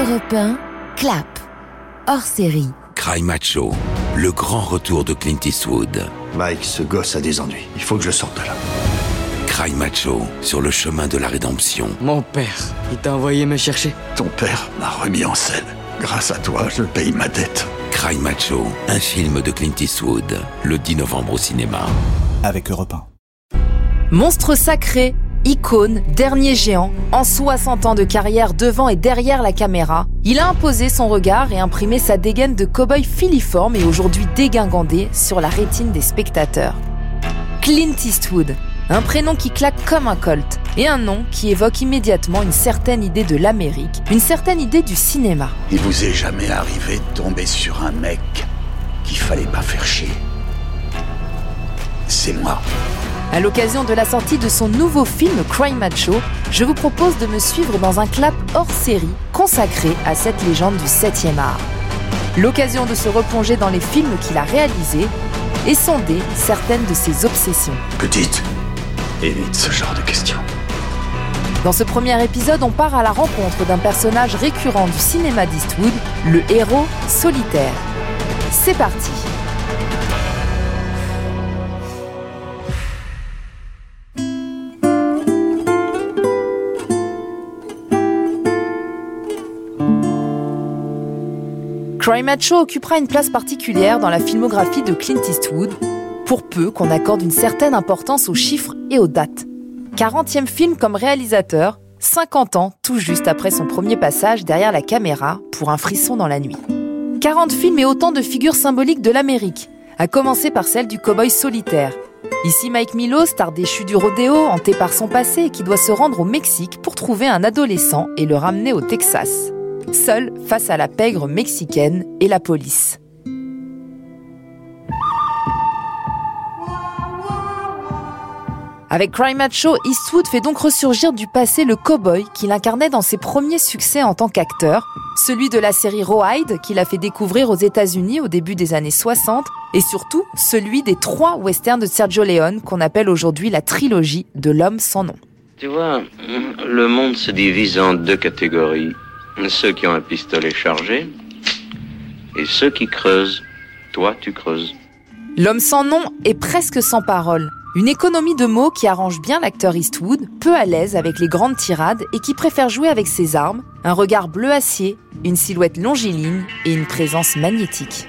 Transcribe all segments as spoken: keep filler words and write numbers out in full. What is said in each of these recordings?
Europe un, Clap, hors série. Cry Macho, le grand retour de Clint Eastwood. Mike, ce gosse a des ennuis. Il faut que je sorte de là. Cry Macho, sur le chemin de la rédemption. Mon père, il t'a envoyé me chercher. Ton père m'a remis en selle. Grâce à toi, je paye ma dette. Cry Macho, un film de Clint Eastwood, le dix novembre au cinéma. Avec Europe un. Monstre sacré, icône, dernier géant, en soixante ans de carrière devant et derrière la caméra, il a imposé son regard et imprimé sa dégaine de cow-boy filiforme et aujourd'hui dégingandé sur la rétine des spectateurs. Clint Eastwood, un prénom qui claque comme un colt et un nom qui évoque immédiatement une certaine idée de l'Amérique, une certaine idée du cinéma. Il vous est jamais arrivé de tomber sur un mec qu'il fallait pas faire chier. C'est moi. À l'occasion de la sortie de son nouveau film Cry Macho, je vous propose de me suivre dans un clap hors série consacré à cette légende du septième art. L'occasion de se replonger dans les films qu'il a réalisés et sonder certaines de ses obsessions. Petite, évite ce genre de questions. Dans ce premier épisode, on part à la rencontre d'un personnage récurrent du cinéma d'Eastwood, le héros solitaire. C'est parti! Cry Macho occupera une place particulière dans la filmographie de Clint Eastwood, pour peu qu'on accorde une certaine importance aux chiffres et aux dates. quarantième film comme réalisateur, cinquante ans tout juste après son premier passage derrière la caméra pour Un frisson dans la nuit. quarante films et autant de figures symboliques de l'Amérique, à commencer par celle du cow-boy solitaire. Ici Mike Milo, star déchu du rodéo, hanté par son passé et qui doit se rendre au Mexique pour trouver un adolescent et le ramener au Texas. Seul face à la pègre mexicaine et la police. Avec Cry Macho, Eastwood fait donc ressurgir du passé le cow-boy qu'il incarnait dans ses premiers succès en tant qu'acteur, celui de la série Rawhide qu'il a fait découvrir aux États-Unis au début des années soixante, et surtout celui des trois westerns de Sergio Leone qu'on appelle aujourd'hui la trilogie de l'homme sans nom. Tu vois, le monde se divise en deux catégories. Ceux qui ont un pistolet chargé et ceux qui creusent. Toi, tu creuses. L'homme sans nom est presque sans parole. Une économie de mots qui arrange bien l'acteur Eastwood, peu à l'aise avec les grandes tirades et qui préfère jouer avec ses armes, un regard bleu acier, une silhouette longiligne et une présence magnétique.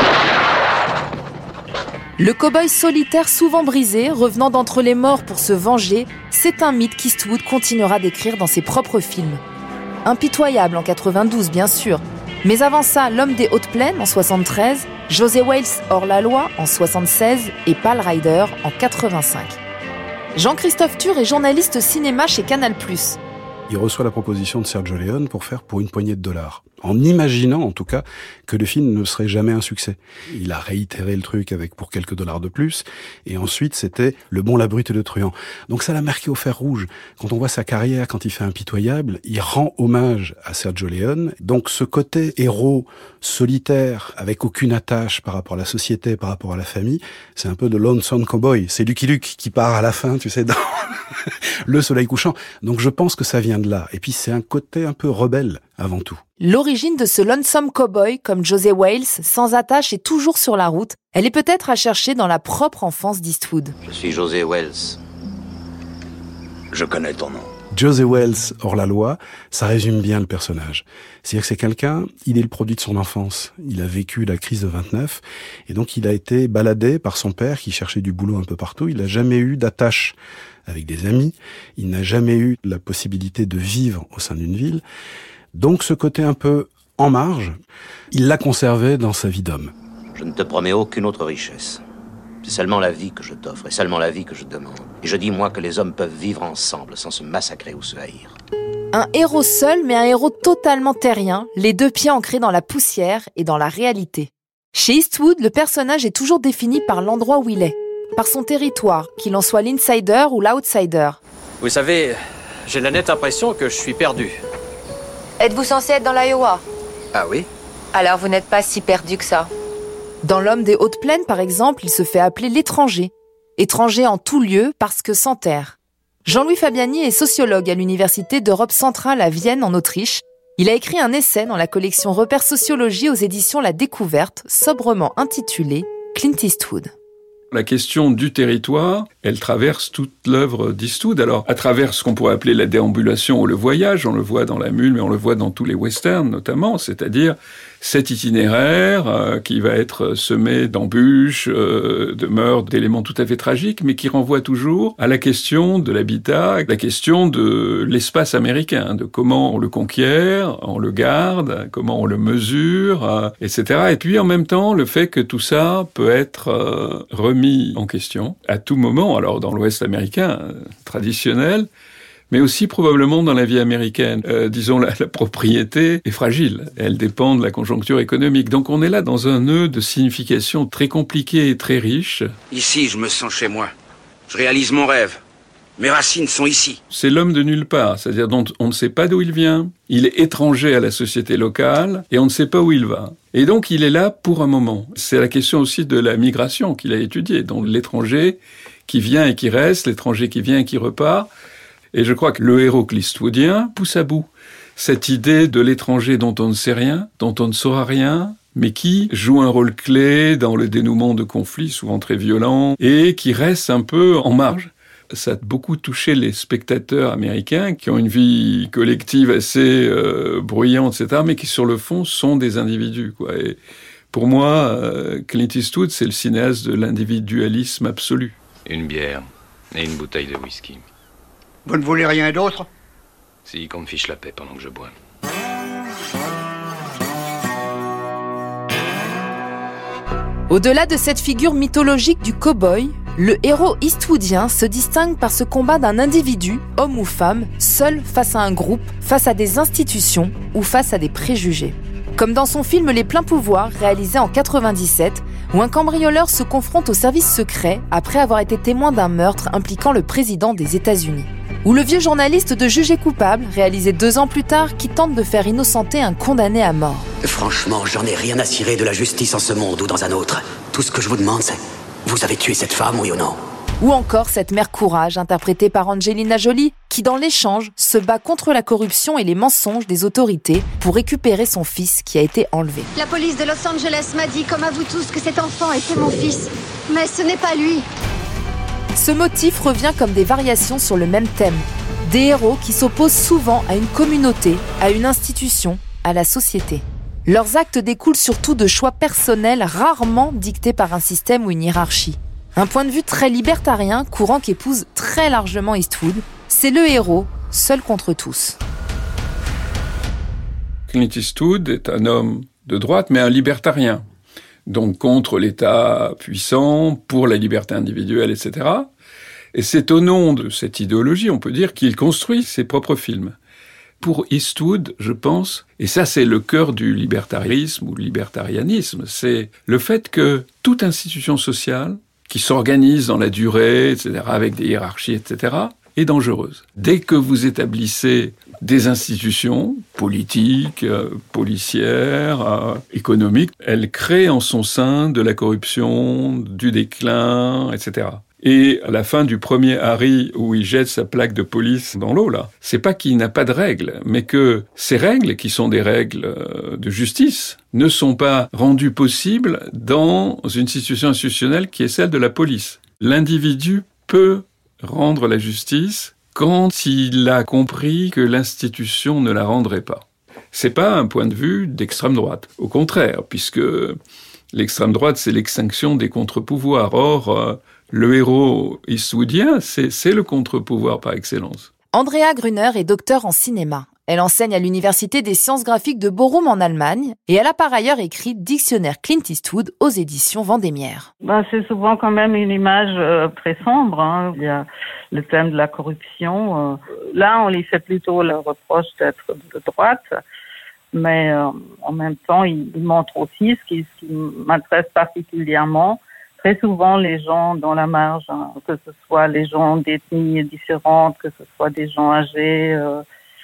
Le cow-boy solitaire souvent brisé, revenant d'entre les morts pour se venger, c'est un mythe qu'Eastwood continuera d'écrire dans ses propres films. Impitoyable en quatre-vingt-douze, bien sûr. Mais avant ça, L'homme des hautes plaines en soixante-treize, José Wales hors la loi en soixante-seize et Pale Rider en quatre-vingt-cinq. Jean-Christophe Tur est journaliste cinéma chez Canal plus. Il reçoit la proposition de Sergio Leone pour faire pour une poignée de dollars, en imaginant en tout cas que le film ne serait jamais un succès. Il a réitéré le truc avec pour quelques dollars de plus, et ensuite c'était Le bon, la brute et le truand. Donc ça l'a marqué au fer rouge. Quand on voit sa carrière, quand il fait Impitoyable, il rend hommage à Sergio Leone. Donc ce côté héros solitaire, avec aucune attache par rapport à la société, par rapport à la famille, c'est un peu de Lonesome Cowboy. C'est Lucky Luke qui part à la fin, tu sais, dans Le soleil couchant. Donc je pense que ça vient de là. Et puis c'est un côté un peu rebelle avant tout. L'origine de ce lonesome cowboy, comme José Wales, sans attache et toujours sur la route, elle est peut-être à chercher dans la propre enfance d'Eastwood. Je suis José Wales. Je connais ton nom. José Wales hors la loi, ça résume bien le personnage. C'est-à-dire que c'est quelqu'un, il est le produit de son enfance. Il a vécu la crise de vingt-neuf, et donc il a été baladé par son père qui cherchait du boulot un peu partout. Il n'a jamais eu d'attache avec des amis. Il n'a jamais eu la possibilité de vivre au sein d'une ville. Donc ce côté un peu en marge, il l'a conservé dans sa vie d'homme. Je ne te promets aucune autre richesse. C'est seulement la vie que je t'offre et seulement la vie que je demande. Et je dis, moi, que les hommes peuvent vivre ensemble sans se massacrer ou se haïr. Un héros seul, mais un héros totalement terrien, les deux pieds ancrés dans la poussière et dans la réalité. Chez Eastwood, le personnage est toujours défini par l'endroit où il est, par son territoire, qu'il en soit l'insider ou l'outsider. Vous savez, j'ai la nette impression que je suis perdu. Êtes-vous censé être dans l'Iowa? Ah oui? Alors vous n'êtes pas si perdu que ça. Dans L'homme des hautes plaines, par exemple, il se fait appeler l'étranger. Étranger en tout lieu parce que sans terre. Jean-Louis Fabiani est sociologue à l'Université d'Europe centrale à Vienne, en Autriche. Il a écrit un essai dans la collection Repères Sociologie aux éditions La Découverte, sobrement intitulé Clint Eastwood. La question du territoire, elle traverse toute l'œuvre d'Eastwood. Alors, à travers ce qu'on pourrait appeler la déambulation ou le voyage, on le voit dans La Mule, mais on le voit dans tous les westerns notamment, c'est-à-dire cet itinéraire euh, qui va être semé d'embûches, euh, de meurtres, d'éléments tout à fait tragiques, mais qui renvoie toujours à la question de l'habitat, la question de l'espace américain, de comment on le conquiert, on le garde, comment on le mesure, euh, et cetera. Et puis en même temps, le fait que tout ça peut être euh, remis en question à tout moment, alors dans l'Ouest américain euh, traditionnel, mais aussi probablement dans la vie américaine. Euh, disons, la, la propriété est fragile. Elle dépend de la conjoncture économique. Donc on est là dans un nœud de signification très compliqué et très riche. Ici, je me sens chez moi. Je réalise mon rêve. Mes racines sont ici. C'est l'homme de nulle part, c'est-à-dire dont on ne sait pas d'où il vient. Il est étranger à la société locale et on ne sait pas où il va. Et donc il est là pour un moment. C'est la question aussi de la migration qu'il a étudiée. Donc l'étranger qui vient et qui reste, l'étranger qui vient et qui repart. Et je crois que le héros eastwoodien pousse à bout cette idée de l'étranger dont on ne sait rien, dont on ne saura rien, mais qui joue un rôle clé dans le dénouement de conflits souvent très violents et qui reste un peu en marge. Ça a beaucoup touché les spectateurs américains qui ont une vie collective assez euh, bruyante, et cetera, mais qui sur le fond sont des individus, quoi. Et pour moi, euh, Clint Eastwood, c'est le cinéaste de l'individualisme absolu. Une bière et une bouteille de whisky. Vous ne voulez rien d'autre ? Si, qu'on me fiche la paix pendant que je bois. Au-delà de cette figure mythologique du cow-boy, le héros eastwoodien se distingue par ce combat d'un individu, homme ou femme, seul face à un groupe, face à des institutions ou face à des préjugés. Comme dans son film Les Pleins Pouvoirs, réalisé en quatre-vingt-dix-sept, où un cambrioleur se confronte au service secret après avoir été témoin d'un meurtre impliquant le président des États-Unis. Ou le vieux journaliste de Jugé coupable, réalisé deux ans plus tard, qui tente de faire innocenter un condamné à mort. Franchement, j'en ai rien à cirer de la justice en ce monde ou dans un autre. Tout ce que je vous demande, c'est... Vous avez tué cette femme, oui ou non ? Ou encore cette mère courage, interprétée par Angelina Jolie, qui dans l'échange se bat contre la corruption et les mensonges des autorités pour récupérer son fils qui a été enlevé. La police de Los Angeles m'a dit, comme à vous tous, que cet enfant était mon fils. Mais ce n'est pas lui. Ce motif revient comme des variations sur le même thème. Des héros qui s'opposent souvent à une communauté, à une institution, à la société. Leurs actes découlent surtout de choix personnels rarement dictés par un système ou une hiérarchie. Un point de vue très libertarien, courant qu'épouse très largement Eastwood, c'est le héros, seul contre tous. Clint Eastwood est un homme de droite, mais un libertarien. Donc contre l'État puissant, pour la liberté individuelle, et cetera. Et c'est au nom de cette idéologie, on peut dire, qu'il construit ses propres films. Pour Eastwood, je pense, et ça c'est le cœur du libertarisme ou libertarianisme, c'est le fait que toute institution sociale qui s'organise dans la durée, et cetera, avec des hiérarchies, et cetera, est dangereuse. Dès que vous établissez des institutions politiques, euh, policières, euh, économiques, elles créent en son sein de la corruption, du déclin, et cetera. Et à la fin du premier Harry, où il jette sa plaque de police dans l'eau, là, c'est pas qu'il n'a pas de règles, mais que ces règles, qui sont des règles de justice, ne sont pas rendues possibles dans une situation institutionnelle qui est celle de la police. L'individu peut rendre la justice quand il a compris que l'institution ne la rendrait pas. C'est pas un point de vue d'extrême droite. Au contraire, puisque l'extrême droite, c'est l'extinction des contre-pouvoirs. Or, euh, le héros eastwoodien, c'est, c'est le contre-pouvoir par excellence. Andrea Gruner est docteure en cinéma. Elle enseigne à l'Université des sciences graphiques de Bochum en Allemagne et elle a par ailleurs écrit Dictionnaire Clint Eastwood aux éditions Vendémiaire. Ben, c'est souvent quand même une image euh, très sombre. Hein. Il y a le thème de la corruption. Euh, là, on lui fait plutôt le reproche d'être de droite, mais euh, en même temps, il, il montre aussi ce qui, ce qui m'intéresse particulièrement. Très souvent, les gens dans la marge, hein, que ce soit les gens d'ethnies différentes, que ce soit des gens âgés, euh,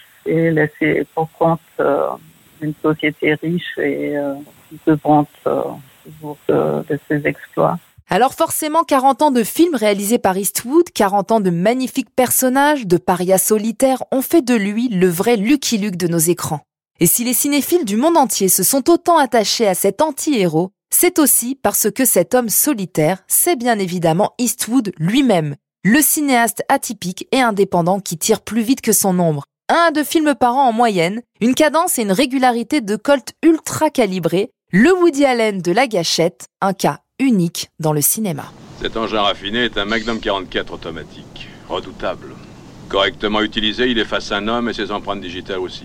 et laissés pour compte euh, d'une société riche et euh, qui se vante euh, toujours de, de ses exploits. Alors forcément, quarante ans de films réalisés par Eastwood, quarante ans de magnifiques personnages, de parias solitaires, ont fait de lui le vrai Lucky Luke de nos écrans. Et si les cinéphiles du monde entier se sont autant attachés à cet anti-héros, c'est aussi parce que cet homme solitaire, c'est bien évidemment Eastwood lui-même, le cinéaste atypique et indépendant qui tire plus vite que son ombre. Un à deux films par an en moyenne, une cadence et une régularité de Colt ultra calibrée, le Woody Allen de la gâchette, un cas unique dans le cinéma. Cet engin raffiné est un Magnum quarante-quatre automatique, redoutable. Correctement utilisé, il efface un homme et ses empreintes digitales aussi.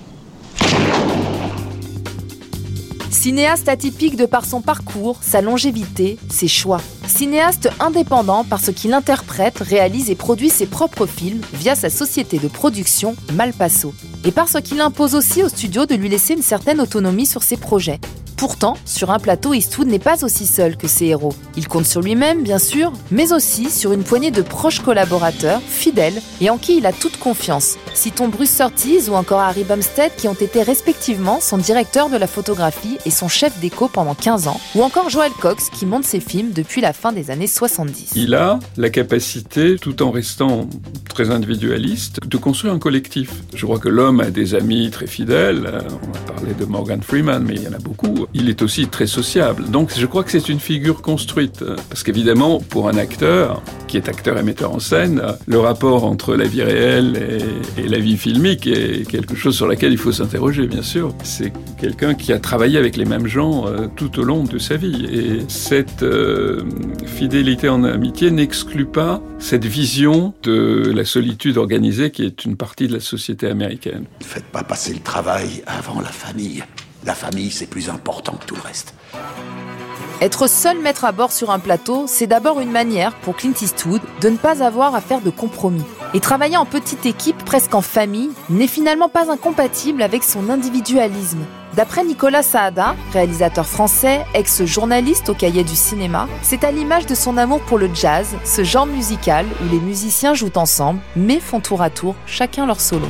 Cinéaste atypique de par son parcours, sa longévité, ses choix. Cinéaste indépendant parce qu'il interprète, réalise et produit ses propres films via sa société de production Malpasso. Et parce qu'il impose aussi au studio de lui laisser une certaine autonomie sur ses projets. Pourtant, sur un plateau, Eastwood n'est pas aussi seul que ses héros. Il compte sur lui-même, bien sûr, mais aussi sur une poignée de proches collaborateurs, fidèles, et en qui il a toute confiance. Citons Bruce Surtees ou encore Harry Bumstead qui ont été respectivement son directeur de la photographie et son chef déco pendant quinze ans, ou encore Joel Cox qui monte ses films depuis la fin des années soixante-dix. Il a la capacité, tout en restant très individualiste, de construire un collectif. Je crois que l'homme a des amis très fidèles. On a parlé de Morgan Freeman, mais il y en a beaucoup. Il est aussi très sociable. Donc je crois que c'est une figure construite. Parce qu'évidemment, pour un acteur, qui est acteur et metteur en scène, le rapport entre la vie réelle et, et la vie filmique est quelque chose sur laquelle il faut s'interroger, bien sûr. C'est quelqu'un qui a travaillé avec les mêmes gens euh, tout au long de sa vie. Et cette euh, fidélité en amitié n'exclut pas cette vision de la solitude organisée qui est une partie de la société américaine. Ne faites pas passer le travail avant la famille. La famille, c'est plus important que tout le reste. Être seul maître à bord sur un plateau, c'est d'abord une manière pour Clint Eastwood de ne pas avoir à faire de compromis. Et travailler en petite équipe, presque en famille, n'est finalement pas incompatible avec son individualisme. D'après Nicolas Saada, réalisateur français, ex-journaliste au Cahier du cinéma, c'est à l'image de son amour pour le jazz, ce genre musical où les musiciens jouent ensemble, mais font tour à tour chacun leur solo.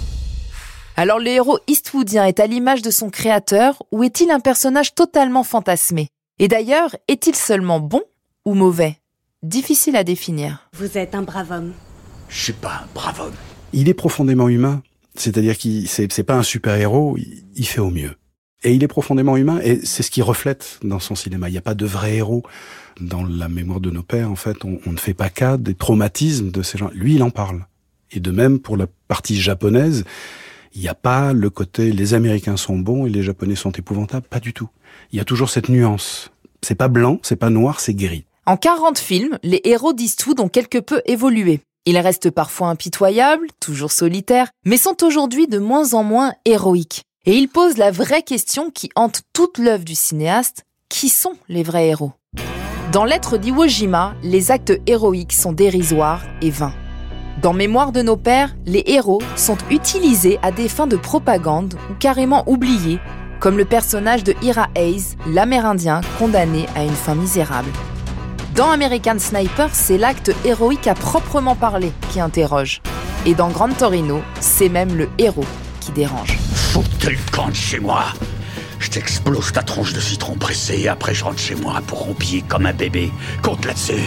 Alors le héros eastwoodien est à l'image de son créateur ou est-il un personnage totalement fantasmé ? Et d'ailleurs, est-il seulement bon ou mauvais ? Difficile à définir. Vous êtes un brave homme. Je suis pas un brave homme. Il est profondément humain. C'est-à-dire qu'il c'est, c'est pas un super-héros, il, il fait au mieux. Et il est profondément humain, et c'est ce qu'il reflète dans son cinéma. Il n'y a pas de vrai héros. Dans la mémoire de nos pères, en fait, on, on ne fait pas cas des traumatismes de ces gens. Lui, il en parle. Et de même, pour la partie japonaise, il n'y a pas le côté « les Américains sont bons et les Japonais sont épouvantables », pas du tout. Il y a toujours cette nuance. C'est pas blanc, c'est pas noir, c'est gris. En quarante films, les héros d'Eastwood ont quelque peu évolué. Ils restent parfois impitoyables, toujours solitaires, mais sont aujourd'hui de moins en moins héroïques. Et ils posent la vraie question qui hante toute l'œuvre du cinéaste, qui sont les vrais héros ? Dans Lettres d'Iwo Jima, les actes héroïques sont dérisoires et vains. Dans Mémoire de nos pères, les héros sont utilisés à des fins de propagande ou carrément oubliés, comme le personnage de Ira Hayes, l'Amérindien condamné à une fin misérable. Dans American Sniper, c'est l'acte héroïque à proprement parler qui interroge. Et dans Gran Torino, c'est même le héros qui dérange. Faut que tu le camp de chez moi. Je t'explose ta tronche de citron pressé et après je rentre chez moi pour rompiller comme un bébé. Compte là-dessus.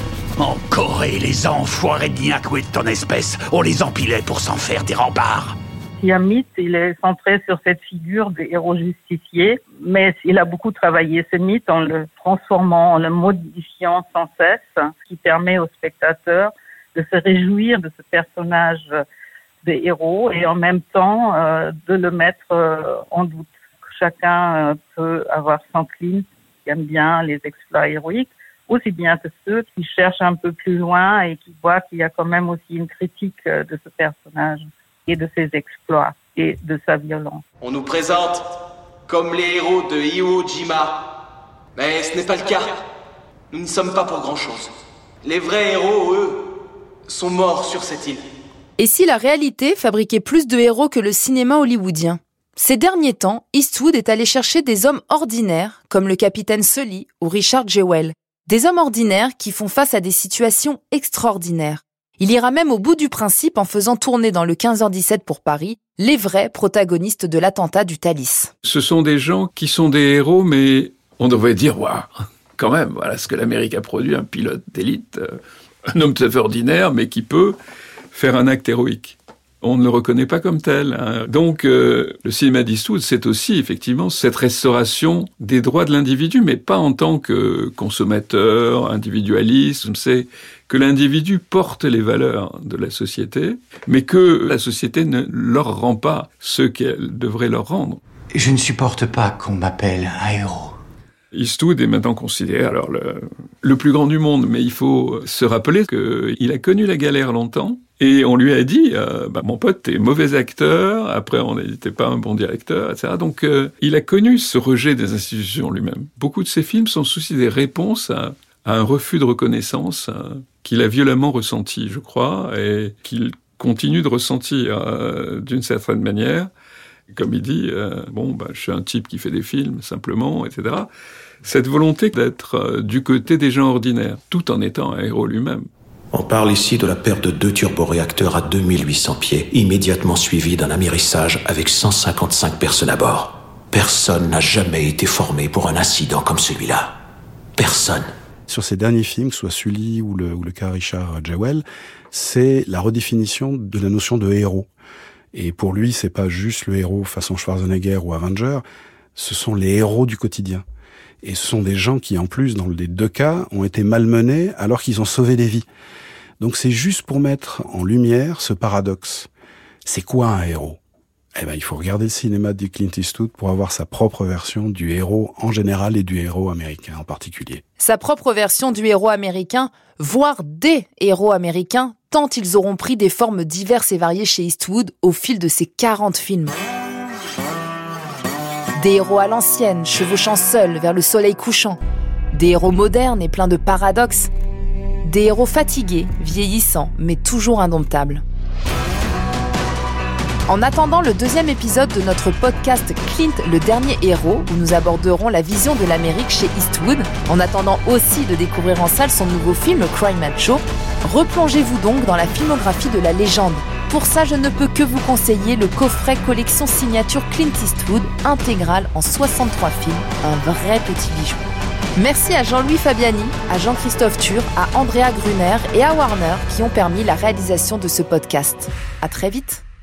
En Corée, les enfoirés de Nyakwe de ton espèce, on les empilait pour s'en faire des remparts. Mythe, il est centré sur cette figure des héros justiciers, mais il a beaucoup travaillé ce mythe en le transformant, en le modifiant sans cesse, ce qui permet aux spectateurs de se réjouir de ce personnage des héros et en même temps euh, de le mettre euh, en doute. Chacun euh, peut avoir son Clint qui aime bien les exploits héroïques, aussi bien que ceux qui cherchent un peu plus loin et qui voient qu'il y a quand même aussi une critique euh, de ce personnage et de ses exploits et de sa violence. On nous présente comme les héros de Iwo Jima, mais ce n'est pas le cas. Nous ne sommes pas pour grand-chose. Les vrais héros, eux, sont morts sur cette île. Et si la réalité fabriquait plus de héros que le cinéma hollywoodien ? Ces derniers temps, Eastwood est allé chercher des hommes ordinaires, comme le capitaine Sully ou Richard Jewell. Des hommes ordinaires qui font face à des situations extraordinaires. Il ira même au bout du principe en faisant tourner dans le quinze heures dix-sept pour Paris les vrais protagonistes de l'attentat du Thalys. Ce sont des gens qui sont des héros, mais on devrait dire, waouh, quand même, voilà ce que l'Amérique a produit, un pilote d'élite, un homme tout à fait ordinaire, mais qui peut faire un acte héroïque. on ne le reconnaît pas comme tel. Hein. Donc, euh, le cinéma d'Eastwood, c'est aussi effectivement cette restauration des droits de l'individu, mais pas en tant que consommateur, individualiste. C'est que l'individu porte les valeurs de la société, mais que la société ne leur rend pas ce qu'elle devrait leur rendre. Je ne supporte pas qu'on m'appelle un héros. Eastwood est maintenant considéré alors le, le plus grand du monde, mais il faut se rappeler qu'il a connu la galère longtemps, et on lui a dit euh, bah, « Mon pote, t'es mauvais acteur, après on n'était pas un bon directeur, et cetera » Donc euh, il a connu ce rejet des institutions lui-même. Beaucoup de ses films sont aussi des réponses à, à un refus de reconnaissance euh, qu'il a violemment ressenti, je crois, et qu'il continue de ressentir euh, d'une certaine manière. Comme il dit, euh, bon, bah, je suis un type qui fait des films, simplement, et cetera. Cette volonté d'être euh, du côté des gens ordinaires, tout en étant un héros lui-même. On parle ici de la perte de deux turboréacteurs à deux mille huit cents pieds, immédiatement suivi d'un amérissage avec cent cinquante-cinq personnes à bord. Personne n'a jamais été formé pour un incident comme celui-là. Personne. Sur ces derniers films, que ce soit Sully ou le, ou le cas Richard Jewell, c'est la redéfinition de la notion de héros. Et pour lui, c'est pas juste le héros façon Schwarzenegger ou Avenger, ce sont les héros du quotidien. Et ce sont des gens qui, en plus, dans les deux cas, ont été malmenés alors qu'ils ont sauvé des vies. Donc c'est juste pour mettre en lumière ce paradoxe. C'est quoi un héros ? Eh ben, il faut regarder le cinéma de Clint Eastwood pour avoir sa propre version du héros en général et du héros américain en particulier. Sa propre version du héros américain, voire des héros américains, tant ils auront pris des formes diverses et variées chez Eastwood au fil de ses quarante films. Des héros à l'ancienne, chevauchant seuls vers le soleil couchant. Des héros modernes et pleins de paradoxes. Des héros fatigués, vieillissants, mais toujours indomptables. En attendant le deuxième épisode de notre podcast Clint, le dernier héros, où nous aborderons la vision de l'Amérique chez Eastwood, en attendant aussi de découvrir en salle son nouveau film Cry Macho, replongez-vous donc dans la filmographie de la légende. Pour ça, je ne peux que vous conseiller le coffret collection signature Clint Eastwood, intégral en soixante-trois films, un vrai petit bijou. Merci à Jean-Louis Fabiani, à Jean-Christophe Tur, à Andrea Gruner et à Warner qui ont permis la réalisation de ce podcast. À très vite.